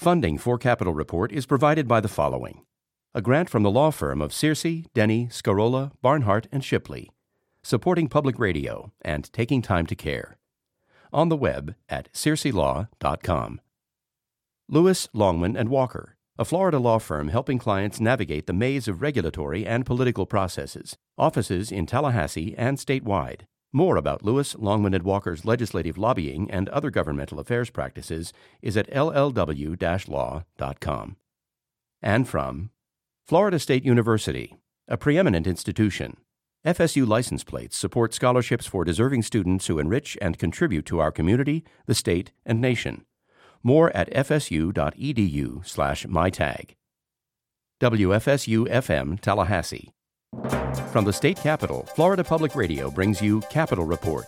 Funding for Capitol Report is provided by the following: a grant from the law firm of Searcy, Denny, Scarola, Barnhart, and Shipley, supporting public radio and taking time to care. On the web at searcylaw.com. Lewis, Longman, and Walker, a Florida law firm helping clients navigate the maze of regulatory and political processes. Offices in Tallahassee and statewide. More about Lewis, Longman, and Walker's legislative lobbying and other governmental affairs practices is at llw-law.com. And from Florida State University, a preeminent institution. FSU license plates support scholarships for deserving students who enrich and contribute to our community, the state, and nation. More at fsu.edu/mytag. WFSU-FM Tallahassee. From the state capitol, Florida Public Radio brings you Capitol Report.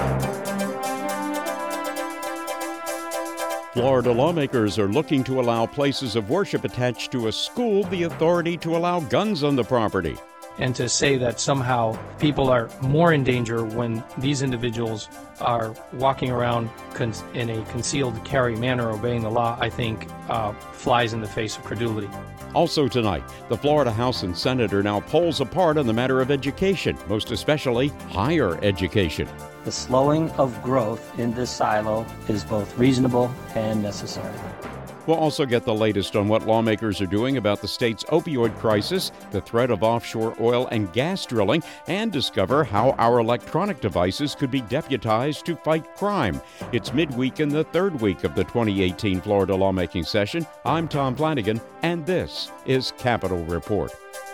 Florida lawmakers are looking to allow places of worship attached to a school the authority to allow guns on the property. And to say that somehow people are more in danger when these individuals are walking around in a concealed carry manner obeying the law, I think flies in the face of credulity. Also tonight, the Florida House and Senate are now poles apart on the matter of education, most especially higher education. The slowing of growth in this silo is both reasonable and necessary. We'll also get the latest on what lawmakers are doing about the state's opioid crisis, the threat of offshore oil and gas drilling, and discover how our electronic devices could be deputized to fight crime. It's midweek in the third week of the 2018 Florida lawmaking session. I'm Tom Flanagan, and this is Capitol Report.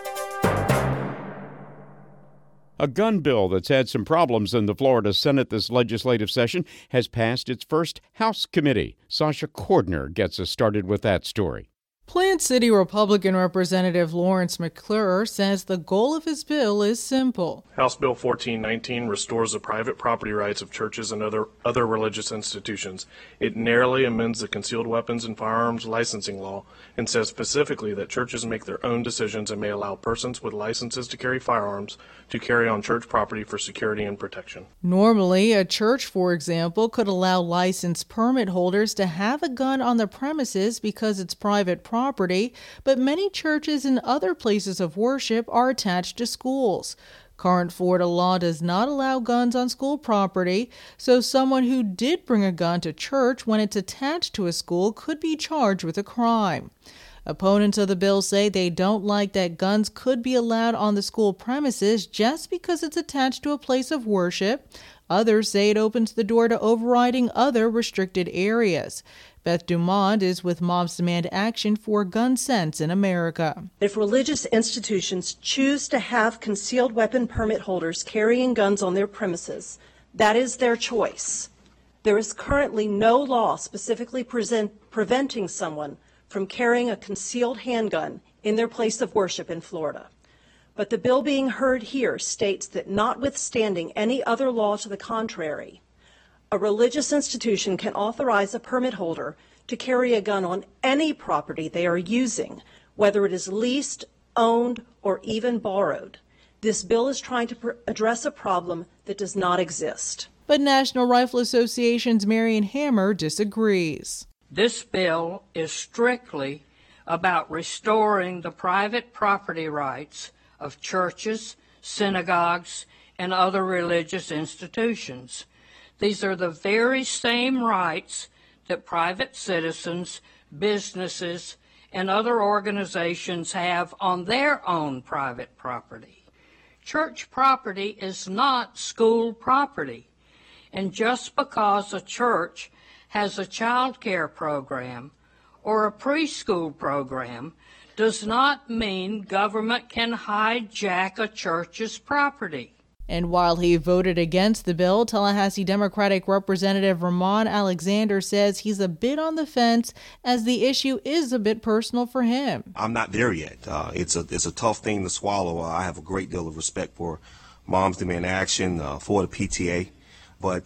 A gun bill that's had some problems in the Florida Senate this legislative session has passed its first House committee. Sasha Cordner gets us started with that story. Plant City Republican Representative Lawrence McClure says the goal of his bill is simple. House Bill 1419 restores the private property rights of churches and other religious institutions. It narrowly amends the concealed weapons and firearms licensing law and says specifically that churches make their own decisions and may allow persons with licenses to carry firearms to carry on church property for security and protection. Normally, a church, for example, could allow licensed permit holders to have a gun on the premises because it's private property, but many churches and other places of worship are attached to schools. Current Florida law does not allow guns on school property, so someone who did bring a gun to church when it's attached to a school could be charged with a crime. Opponents of the bill say they don't like that guns could be allowed on the school premises just because it's attached to a place of worship. Others say it opens the door to overriding other restricted areas. Beth Dumont is with Moms Demand Action for Gun Sense in America. If religious institutions choose to have concealed weapon permit holders carrying guns on their premises, that is their choice. There is currently no law specifically preventing someone from carrying a concealed handgun in their place of worship in Florida. But the bill being heard here states that notwithstanding any other law to the contrary, a religious institution can authorize a permit holder to carry a gun on any property they are using, whether it is leased, owned, or even borrowed. This bill is trying to address a problem that does not exist. But National Rifle Association's Marion Hammer disagrees. This bill is strictly about restoring the private property rights of churches, synagogues, and other religious institutions. These are the very same rights that private citizens, businesses, and other organizations have on their own private property. Church property is not school property, and just because a church has a child care program or a preschool program does not mean government can hijack a church's property. And while he voted against the bill, Tallahassee Democratic Representative Ramon Alexander says he's a bit on the fence as the issue is a bit personal for him. I'm not there yet. It's a tough thing to swallow. I have a great deal of respect for Moms Demand Action, for the PTA, but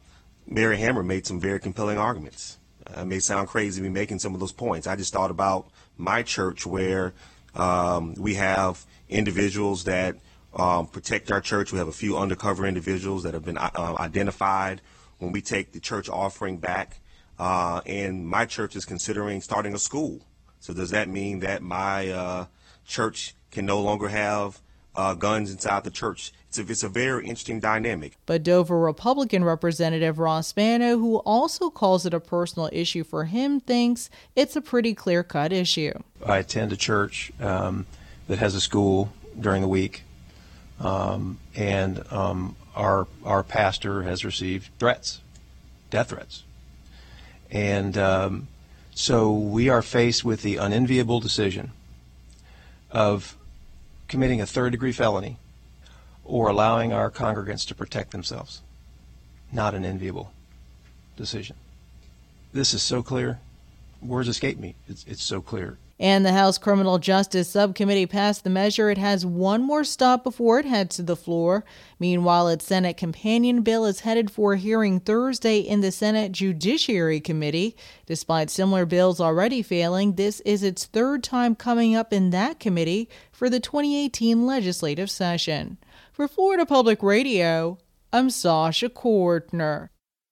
Mary Hammer made some very compelling arguments. It may sound crazy me making some of those points. I just thought about my church where we have individuals that protect our church. We have a few undercover individuals that have been identified. When we take the church offering back, and my church is considering starting a school. So does that mean that my church can no longer have guns inside the church? It's a very interesting dynamic. But Dover Republican Representative Ross Spano, who also calls it a personal issue for him, thinks it's a pretty clear-cut issue. I attend a church that has a school during the week, and our pastor has received threats, death threats. And so we are faced with the unenviable decision of committing a third-degree felony or allowing our congregants to protect themselves. Not an enviable decision. This is so clear. Words escape me. It's so clear. And the House Criminal Justice Subcommittee passed the measure. It has one more stop before it heads to the floor. Meanwhile, its Senate companion bill is headed for a hearing Thursday in the Senate Judiciary Committee. Despite similar bills already failing, this is its third time coming up in that committee for the 2018 legislative session. For Florida Public Radio, I'm Sasha Kortner.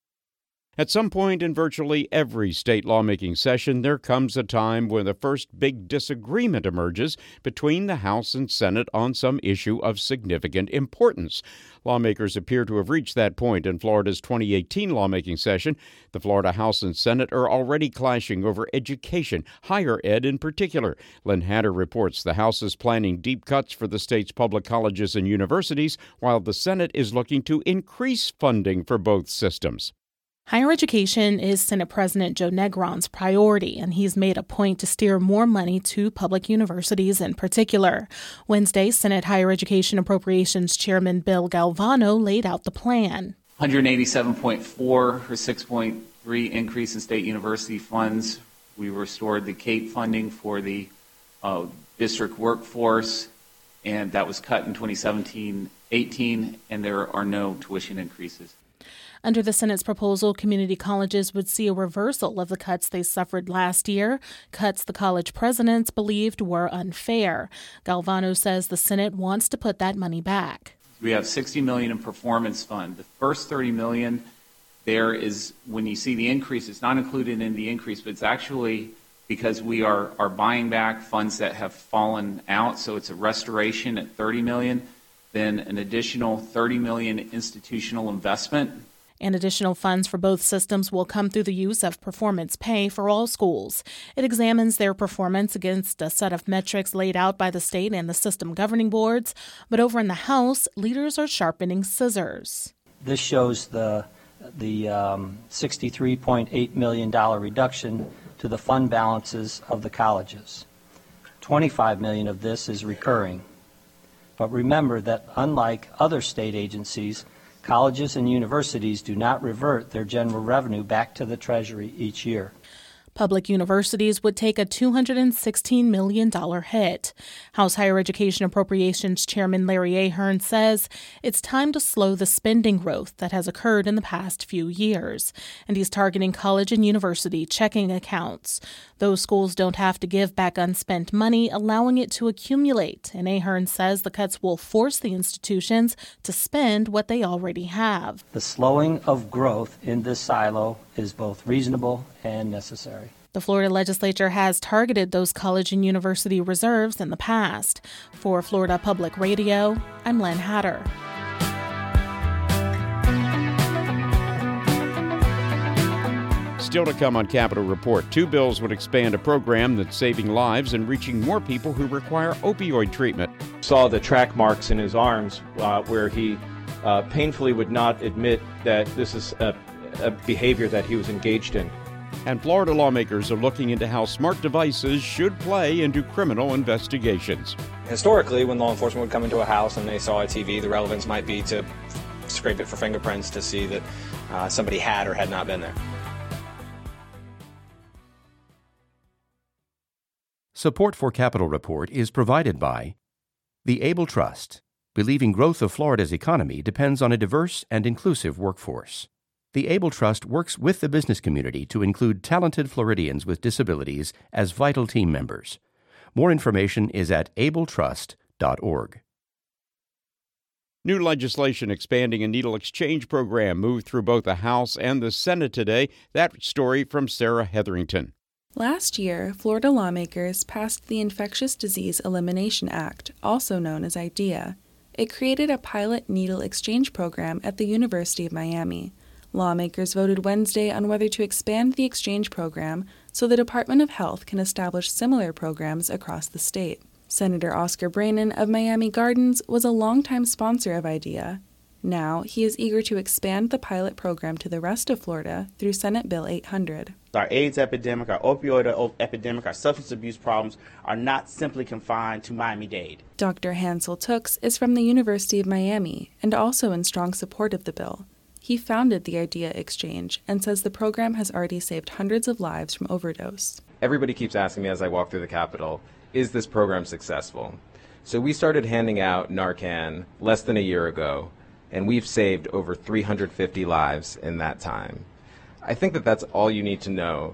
At some point in virtually every state lawmaking session, there comes a time when the first big disagreement emerges between the House and Senate on some issue of significant importance. Lawmakers appear to have reached that point in Florida's 2018 lawmaking session. The Florida House and Senate are already clashing over education, higher ed in particular. Lynn Hatter reports the House is planning deep cuts for the state's public colleges and universities, while the Senate is looking to increase funding for both systems. Higher education is Senate President Joe Negron's priority, and he's made a point to steer more money to public universities in particular. Wednesday, Senate Higher Education Appropriations Chairman Bill Galvano laid out the plan. 187.4 or 6.3 increase in state university funds. We restored the CAPE funding for the district workforce, and that was cut in 2017-18, and there are no tuition increases. Under the Senate's proposal, community colleges would see a reversal of the cuts they suffered last year, cuts the college presidents believed were unfair. Galvano says the Senate wants to put that money back. We have $60 million in performance fund. The first $30 million there is, when you see the increase, it's not included in the increase, but it's actually because we are buying back funds that have fallen out. So it's a restoration at $30 million, then an additional $30 million institutional investment. And additional funds for both systems will come through the use of performance pay for all schools. It examines their performance against a set of metrics laid out by the state and the system governing boards. But over in the House, leaders are sharpening scissors. This shows the $63.8 million reduction to the fund balances of the colleges. $25 million of this is recurring. But remember that unlike other state agencies, colleges and universities do not revert their general revenue back to the Treasury each year. Public universities would take a $216 million hit. House Higher Education Appropriations Chairman Larry Ahern says it's time to slow the spending growth that has occurred in the past few years, and he's targeting college and university checking accounts. Those schools don't have to give back unspent money, allowing it to accumulate, and Ahern says the cuts will force the institutions to spend what they already have. The slowing of growth in this silo is both reasonable and necessary. The Florida legislature has targeted those college and university reserves in the past. For Florida Public Radio, I'm Lynn Hatter. Still to come on Capitol Report, 2 bills would expand a program that's saving lives and reaching more people who require opioid treatment. Saw the track marks in his arms where he painfully would not admit that this is a behavior that he was engaged in. And Florida lawmakers are looking into how smart devices should play into criminal investigations. Historically, when law enforcement would come into a house and they saw a TV, the relevance might be to scrape it for fingerprints to see that somebody had or had not been there. Support for Capitol Report is provided by the Able Trust, believing growth of Florida's economy depends on a diverse and inclusive workforce. The Able Trust works with the business community to include talented Floridians with disabilities as vital team members. More information is at abletrust.org. New legislation expanding a needle exchange program moved through both the House and the Senate today. That story from Sarah Hetherington. Last year, Florida lawmakers passed the Infectious Disease Elimination Act, also known as IDEA. It created a pilot needle exchange program at the University of Miami. Lawmakers voted Wednesday on whether to expand the exchange program so the Department of Health can establish similar programs across the state. Senator Oscar Brannon of Miami Gardens was a longtime sponsor of IDEA. Now, he is eager to expand the pilot program to the rest of Florida through Senate Bill 800. Our AIDS epidemic, our opioid epidemic, our substance abuse problems are not simply confined to Miami-Dade. Dr. Hansel Tooks is from the University of Miami and also in strong support of the bill. He founded the IDEA Exchange and says the program has already saved hundreds of lives from overdose. Everybody keeps asking me as I walk through the Capitol, is this program successful? So we started handing out Narcan less than a year ago, and we've saved over 350 lives in that time. I think that that's all you need to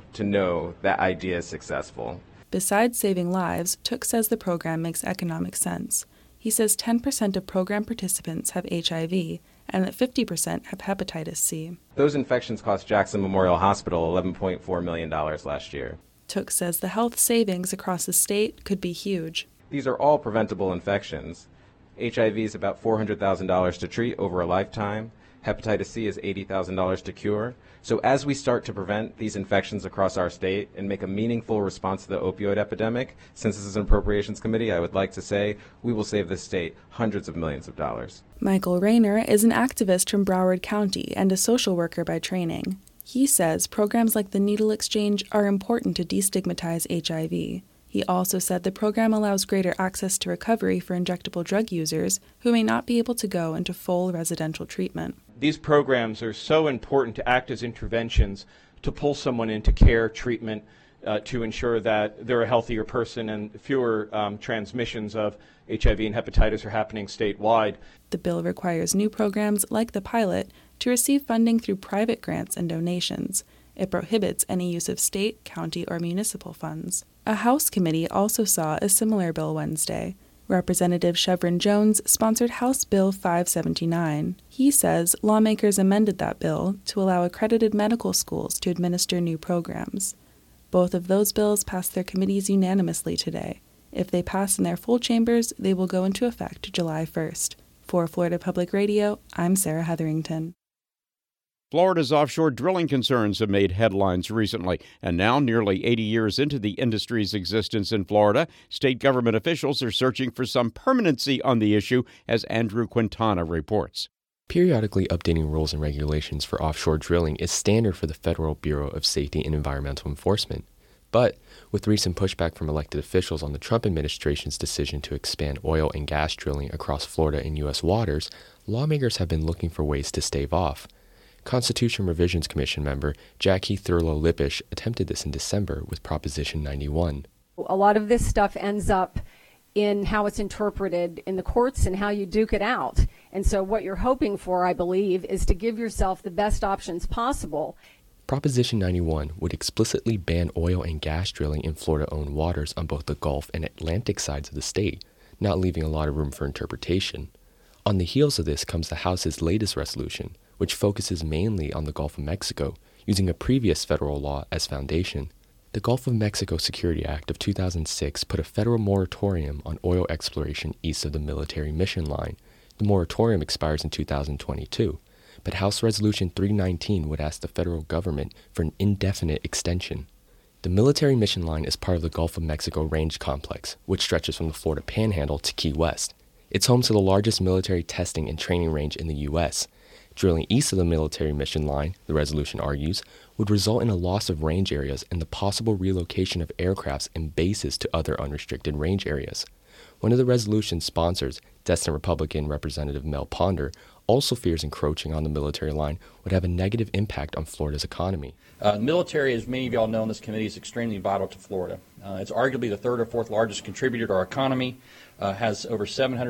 know that IDEA is successful. Besides saving lives, Tooks says the program makes economic sense. He says 10% of program participants have HIV and that 50% have hepatitis C. Those infections cost Jackson Memorial Hospital $11.4 million last year. Tooks says the health savings across the state could be huge. These are all preventable infections. HIV is about $400,000 to treat over a lifetime. Hepatitis C is $80,000 to cure. So as we start to prevent these infections across our state and make a meaningful response to the opioid epidemic, since this is an appropriations committee, I would like to say we will save this state hundreds of millions of dollars. Michael Rayner is an activist from Broward County and a social worker by training. He says programs like the Needle Exchange are important to destigmatize HIV. He also said the program allows greater access to recovery for injectable drug users who may not be able to go into full residential treatment. These programs are so important to act as interventions to pull someone into care, treatment, to ensure that they're a healthier person and fewer transmissions of HIV and hepatitis are happening statewide. The bill requires new programs like the pilot to receive funding through private grants and donations. It prohibits any use of state, county, or municipal funds. A House committee also saw a similar bill Wednesday. Representative Chevron Jones sponsored House Bill 579. He says lawmakers amended that bill to allow accredited medical schools to administer new programs. Both of those bills passed their committees unanimously today. If they pass in their full chambers, they will go into effect July 1st. For Florida Public Radio, I'm Sarah Hetherington. Florida's offshore drilling concerns have made headlines recently, and now, nearly 80 years into the industry's existence in Florida, state government officials are searching for some permanency on the issue, as Andrew Quintana reports. Periodically updating rules and regulations for offshore drilling is standard for the Federal Bureau of Safety and Environmental Enforcement. But with recent pushback from elected officials on the Trump administration's decision to expand oil and gas drilling across Florida and U.S. waters, lawmakers have been looking for ways to stave off. Constitution Revisions Commission member Jackie Thurlow-Lippisch attempted this in December with Proposition 91. A lot of this stuff ends up in how it's interpreted in the courts and how you duke it out. And so what you're hoping for, I believe, is to give yourself the best options possible. Proposition 91 would explicitly ban oil and gas drilling in Florida-owned waters on both the Gulf and Atlantic sides of the state, not leaving a lot of room for interpretation. On the heels of this comes the House's latest resolution, which focuses mainly on the Gulf of Mexico, using a previous federal law as foundation. The Gulf of Mexico Security Act of 2006 put a federal moratorium on oil exploration east of the military mission line. The moratorium expires in 2022, but House Resolution 319 would ask the federal government for an indefinite extension. The military mission line is part of the Gulf of Mexico Range Complex, which stretches from the Florida Panhandle to Key West. It's home to the largest military testing and training range in the U.S., Drilling east of the military mission line, the resolution argues, would result in a loss of range areas and the possible relocation of aircrafts and bases to other unrestricted range areas. One of the resolution's sponsors, Destin Republican Representative Mel Ponder, also fears encroaching on the military line would have a negative impact on Florida's economy. The military, as many of y'all know in this committee, is extremely vital to Florida. It's arguably the third or fourth largest contributor to our economy, has over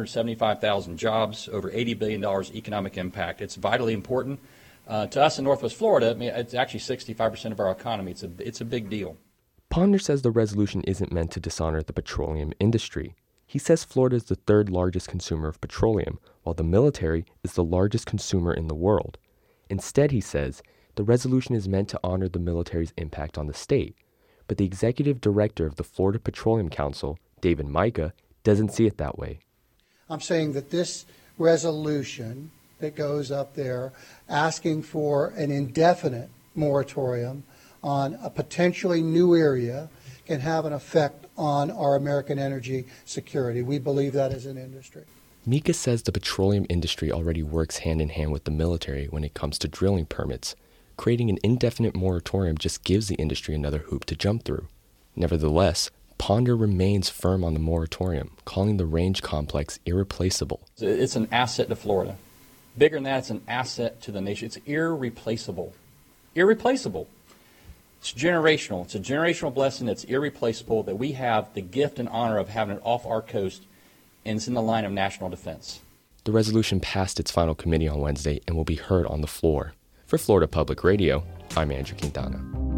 775,000 jobs, over $80 billion economic impact. It's vitally important. To us in Northwest Florida, I mean, it's actually 65% of our economy. It's a big deal. Ponder says the resolution isn't meant to dishonor the petroleum industry. He says Florida is the third largest consumer of petroleum, while the military is the largest consumer in the world. Instead, he says, the resolution is meant to honor the military's impact on the state. But the executive director of the Florida Petroleum Council, David Micah, doesn't see it that way. I'm saying that this resolution that goes up there asking for an indefinite moratorium on a potentially new area can have an effect on our American energy security. We believe that as an industry. Micah says the petroleum industry already works hand in hand with the military when it comes to drilling permits. Creating an indefinite moratorium just gives the industry another hoop to jump through. Nevertheless, Ponder remains firm on the moratorium, calling the Range complex irreplaceable. It's an asset to Florida. Bigger than that, it's an asset to the nation. It's irreplaceable. Irreplaceable. It's generational. It's a generational blessing that's irreplaceable, that we have the gift and honor of having it off our coast, and it's in the line of national defense. The resolution passed its final committee on Wednesday and will be heard on the floor. For Florida Public Radio, I'm Andrew Quintana.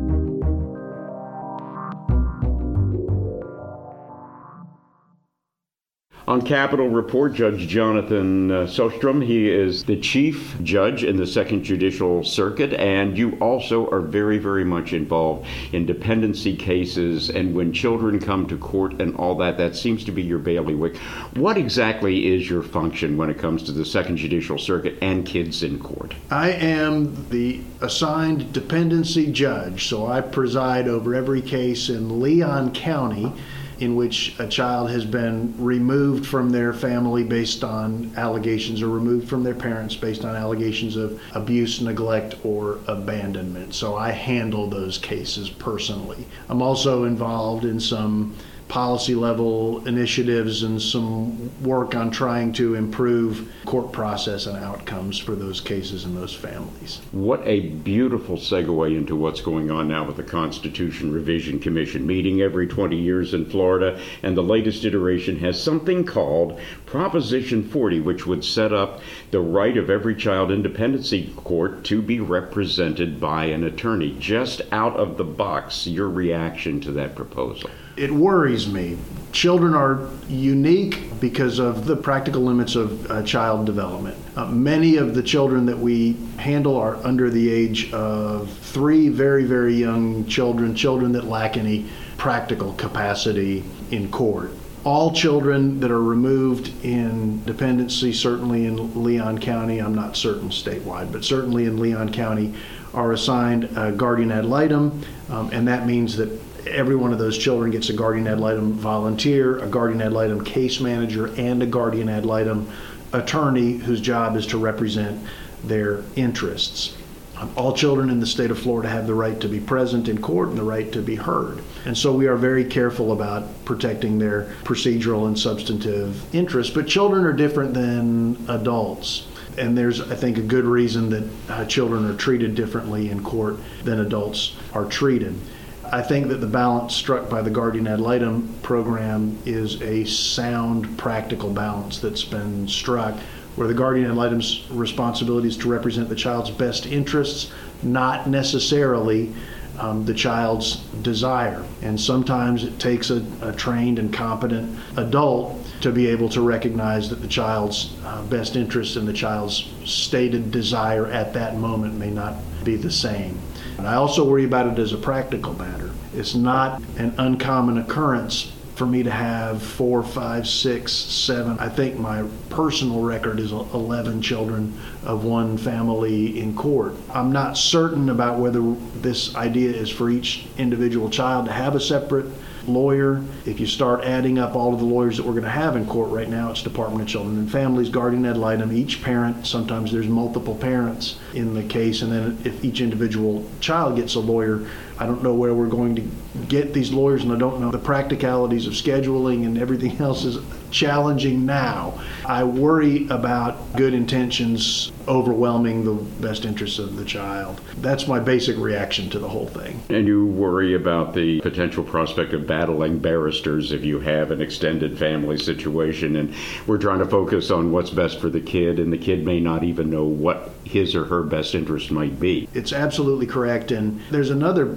On Capitol Report, Judge Jonathan Sostrom, he is the chief judge in the Second Judicial Circuit, and you also are very, very much involved in dependency cases and when children come to court and all that. That seems to be your bailiwick. What exactly is your function when it comes to the Second Judicial Circuit and kids in court? I am the assigned dependency judge, so I preside over every case in Leon County in which a child has been removed from their family based on allegations, or removed from their parents based on allegations of abuse, neglect, or abandonment. So I handle those cases personally. I'm also involved in some policy level initiatives and some work on trying to improve court process and outcomes for those cases and those families. What a beautiful segue into what's going on now with the Constitution Revision Commission, meeting every 20 years in Florida, and the latest iteration has something called Proposition 40, which would set up the right of every child in dependency court to be represented by an attorney. Just out of the box, your reaction to that proposal? It worries me. Children are unique because of the practical limits of child development. Many of the children that we handle are under the age of 3, very, very young children that lack any practical capacity in court. All children that are removed in dependency, certainly in Leon County, I'm not certain statewide, but certainly in Leon County, are assigned a guardian ad litem, and that means that every one of those children gets a guardian ad litem volunteer, a guardian ad litem case manager, and a guardian ad litem attorney whose job is to represent their interests. All children in the state of Florida have the right to be present in court and the right to be heard. And so we are very careful about protecting their procedural and substantive interests. But children are different than adults. And there's, I think, a good reason that children are treated differently in court than adults are treated. I think that the balance struck by the guardian ad litem program is a sound, practical balance that's been struck, where the guardian ad litem's responsibility is to represent the child's best interests, not necessarily the child's desire. And sometimes it takes a trained and competent adult to be able to recognize that the child's best interest and the child's stated desire at that moment may not be the same. And I also worry about it as a practical matter. It's not an uncommon occurrence for me to have 4, 5, 6, 7. I think my personal record is 11 children of one family in court. I'm not certain about whether this idea is for each individual child to have a separate lawyer. If you start adding up all of the lawyers that we're going to have in court right now, it's Department of Children and Families, guardian ad litem, each parent. Sometimes there's multiple parents in the case, and then if each individual child gets a lawyer, I don't know where we're going to get these lawyers, and I don't know the practicalities of scheduling, and everything else is challenging now. I worry about good intentions overwhelming the best interests of the child. That's my basic reaction to the whole thing. And you worry about the potential prospect of battling barristers if you have an extended family situation, and we're trying to focus on what's best for the kid, and the kid may not even know what his or her best interest might be. It's absolutely correct, and there's another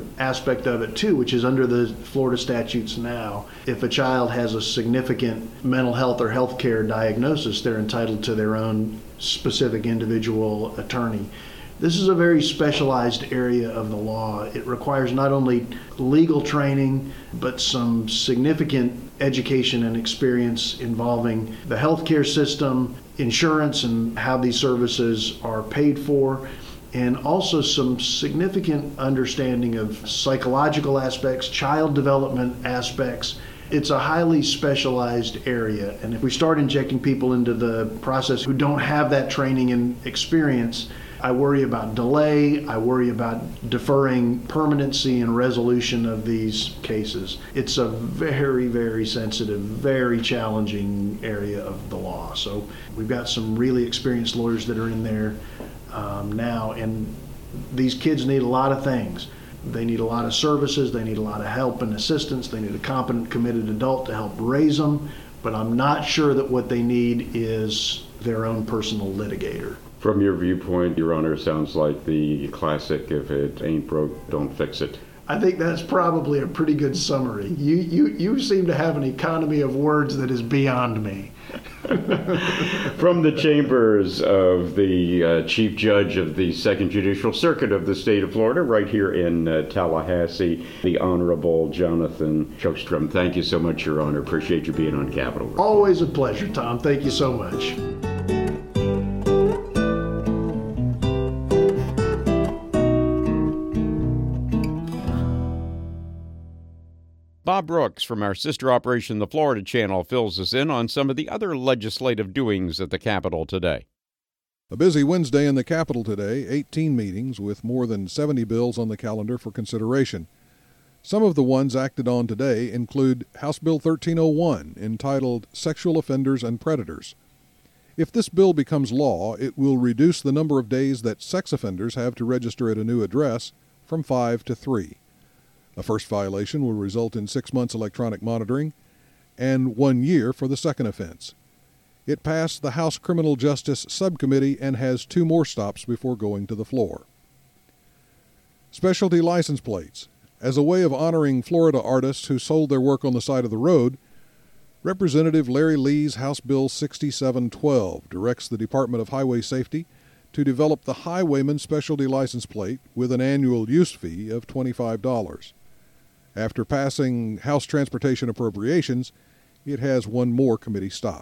aspect of it too, which is under the Florida statutes now. If a child has a significant mental health or health care diagnosis, they're entitled to their own specific individual attorney. This is a very specialized area of the law. It requires not only legal training, but some significant education and experience involving the healthcare system, insurance and how these services are paid for, and also some significant understanding of psychological aspects, child development aspects. It's a highly specialized area, and if we start injecting people into the process who don't have that training and experience, I worry about delay, I worry about deferring permanency and resolution of these cases. It's a very, very sensitive, very challenging area of the law. So we've got some really experienced lawyers that are in there now, and these kids need a lot of things. They need a lot of services, they need a lot of help and assistance, they need a competent, committed adult to help raise them, but I'm not sure that what they need is their own personal litigator. From your viewpoint, Your Honor, sounds like the classic, if it ain't broke, don't fix it. I think that's probably a pretty good summary. You seem to have an economy of words that is beyond me. From the chambers of the Chief Judge of the Second Judicial Circuit of the state of Florida, right here in Tallahassee, the Honorable Jonathan Chuckstrom. Thank you so much, Your Honor. Appreciate you being on Capitol. Always a pleasure, Tom. Thank you so much. Bob Brooks from our sister operation, the Florida Channel, fills us in on some of the other legislative doings at the Capitol today. A busy Wednesday in the Capitol today, 18 meetings with more than 70 bills on the calendar for consideration. Some of the ones acted on today include House Bill 1301, entitled Sexual Offenders and Predators. If this bill becomes law, it will reduce the number of days that sex offenders have to register at a new address from 5 to 3. A first violation will result in 6 months electronic monitoring and 1 year for the second offense. It passed the House Criminal Justice Subcommittee and has 2 more stops before going to the floor. Specialty license plates. As a way of honoring Florida artists who sold their work on the side of the road, Representative Larry Lee's House Bill 6712 directs the Department of Highway Safety to develop the Highwayman Specialty License Plate with an annual use fee of $25. After passing House Transportation Appropriations, it has 1 more committee stop.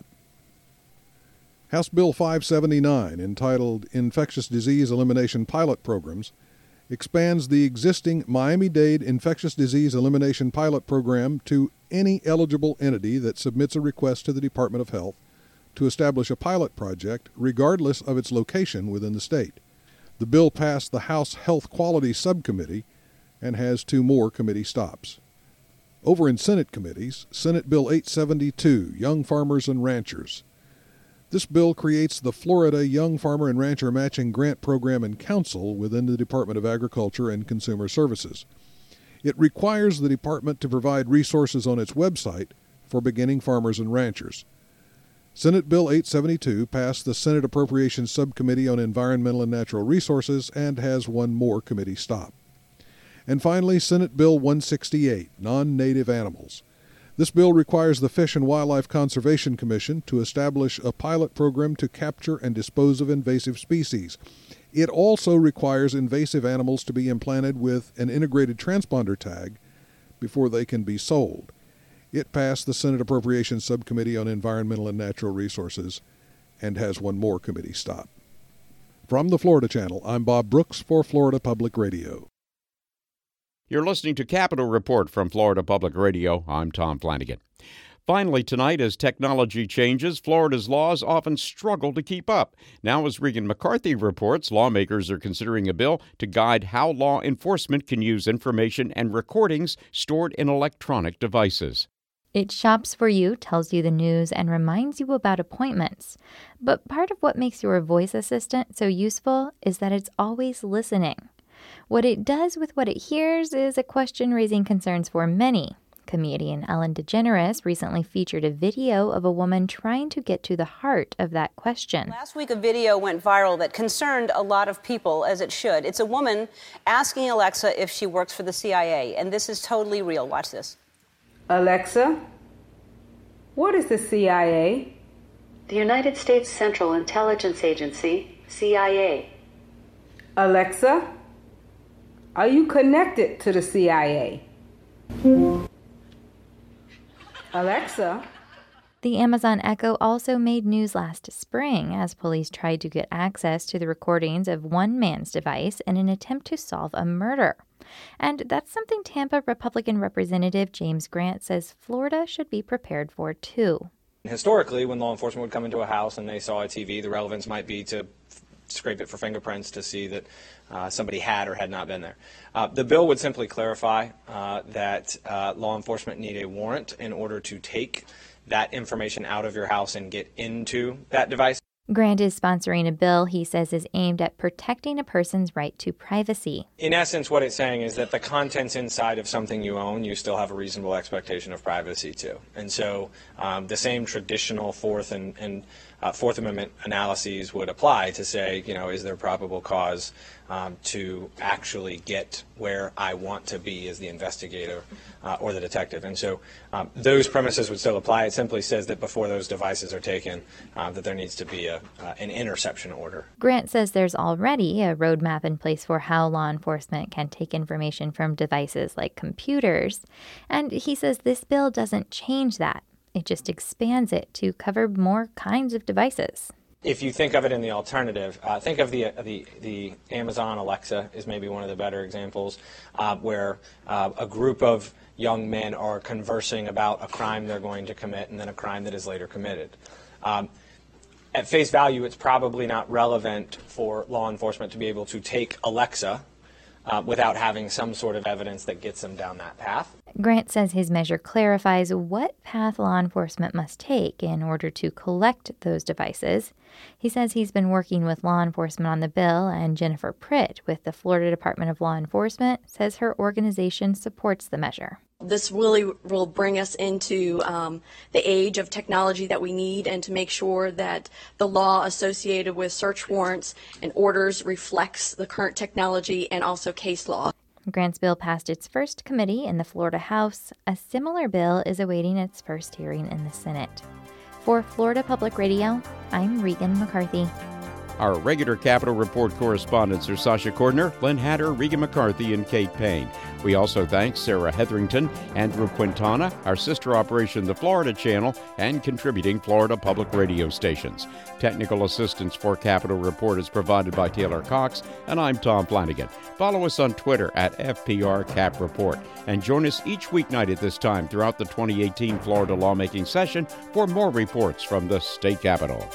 House Bill 579, entitled Infectious Disease Elimination Pilot Programs, expands the existing Miami-Dade Infectious Disease Elimination Pilot Program to any eligible entity that submits a request to the Department of Health to establish a pilot project regardless of its location within the state. The bill passed the House Health Quality Subcommittee and has 2 more committee stops. Over in Senate committees, Senate Bill 872, Young Farmers and Ranchers. This bill creates the Florida Young Farmer and Rancher Matching Grant Program and Council within the Department of Agriculture and Consumer Services. It requires the department to provide resources on its website for beginning farmers and ranchers. Senate Bill 872 passed the Senate Appropriations Subcommittee on Environmental and Natural Resources and has 1 more committee stop. And finally, Senate Bill 168, Non-Native Animals. This bill requires the Fish and Wildlife Conservation Commission to establish a pilot program to capture and dispose of invasive species. It also requires invasive animals to be implanted with an integrated transponder tag before they can be sold. It passed the Senate Appropriations Subcommittee on Environmental and Natural Resources and has 1 more committee stop. From the Florida Channel, I'm Bob Brooks for Florida Public Radio. You're listening to Capitol Report from Florida Public Radio. I'm Tom Flanagan. Finally tonight, as technology changes, Florida's laws often struggle to keep up. Now, as Regan McCarthy reports, lawmakers are considering a bill to guide how law enforcement can use information and recordings stored in electronic devices. It shops for you, tells you the news, and reminds you about appointments. But part of what makes your voice assistant so useful is that it's always listening. What it does with what it hears is a question raising concerns for many. Comedian Ellen DeGeneres recently featured a video of a woman trying to get to the heart of that question. Last week, a video went viral that concerned a lot of people, as it should. It's a woman asking Alexa if she works for the CIA, and this is totally real. Watch this. Alexa, what is the CIA? The United States Central Intelligence Agency, CIA. Alexa, are you connected to the CIA? Alexa. The Amazon Echo also made news last spring as police tried to get access to the recordings of one man's device in an attempt to solve a murder. And that's something Tampa Republican Representative James Grant says Florida should be prepared for, too. Historically, when law enforcement would come into a house and they saw a TV, the relevance might be to scrape it for fingerprints to see that somebody had or had not been there. The bill would simply clarify that law enforcement need a warrant in order to take that information out of your house and get into that device. Grant is sponsoring a bill he says is aimed at protecting a person's right to privacy. In essence, what it's saying is that the contents inside of something you own, you still have a reasonable expectation of privacy to. And so the same traditional Fourth Amendment analyses would apply to say, is there probable cause to actually get where I want to be as the investigator or the detective. And so those premises would still apply. It simply says that before those devices are taken, that there needs to be an interception order. Grant says there's already a roadmap in place for how law enforcement can take information from devices like computers. And he says this bill doesn't change that. It just expands it to cover more kinds of devices. If you think of it in the alternative, think of the Amazon Alexa is maybe one of the better examples, where a group of young men are conversing about a crime they're going to commit and then a crime that is later committed. At face value, it's probably not relevant for law enforcement to be able to take Alexa without having some sort of evidence that gets them down that path. Grant says his measure clarifies what path law enforcement must take in order to collect those devices. He says he's been working with law enforcement on the bill, and Jennifer Pritt with the Florida Department of Law Enforcement says her organization supports the measure. This really will bring us into the age of technology that we need, and to make sure that the law associated with search warrants and orders reflects the current technology and also case law. Grant's bill passed its first committee in the Florida House. A similar bill is awaiting its first hearing in the Senate. For Florida Public Radio, I'm Regan McCarthy. Our regular Capitol Report correspondents are Sasha Cordner, Lynn Hatter, Regan McCarthy, and Kate Payne. We also thank Sarah Hetherington, Andrew Quintana, our sister operation, the Florida Channel, and contributing Florida Public Radio stations. Technical assistance for Capitol Report is provided by Taylor Cox, and I'm Tom Flanagan. Follow us on Twitter at FPR Cap Report, and join us each weeknight at this time throughout the 2018 Florida lawmaking session for more reports from the state capitol.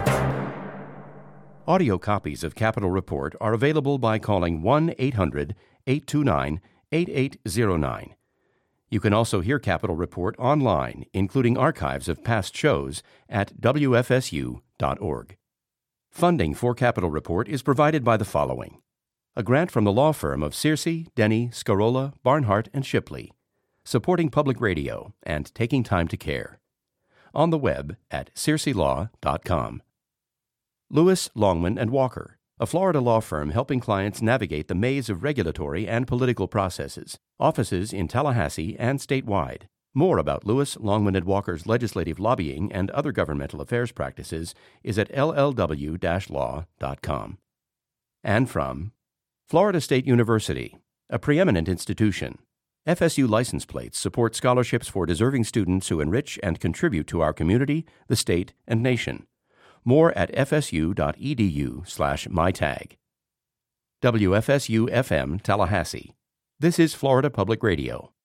Audio copies of Capitol Report are available by calling 1-800-829-8809. You can also hear Capitol Report online, including archives of past shows at wfsu.org. Funding for Capitol Report is provided by the following: a grant from the law firm of Searcy, Denny, Scarola, Barnhart, and Shipley, supporting public radio and taking time to care. On the web at searcylaw.com. Lewis, Longman & Walker, a Florida law firm helping clients navigate the maze of regulatory and political processes. Offices in Tallahassee and statewide. More about Lewis, Longman & Walker's legislative lobbying and other governmental affairs practices is at llw-law.com. And from Florida State University, a preeminent institution. FSU license plates support scholarships for deserving students who enrich and contribute to our community, the state, and nation. More at fsu.edu/mytag. WFSU-FM Tallahassee. This is Florida Public Radio.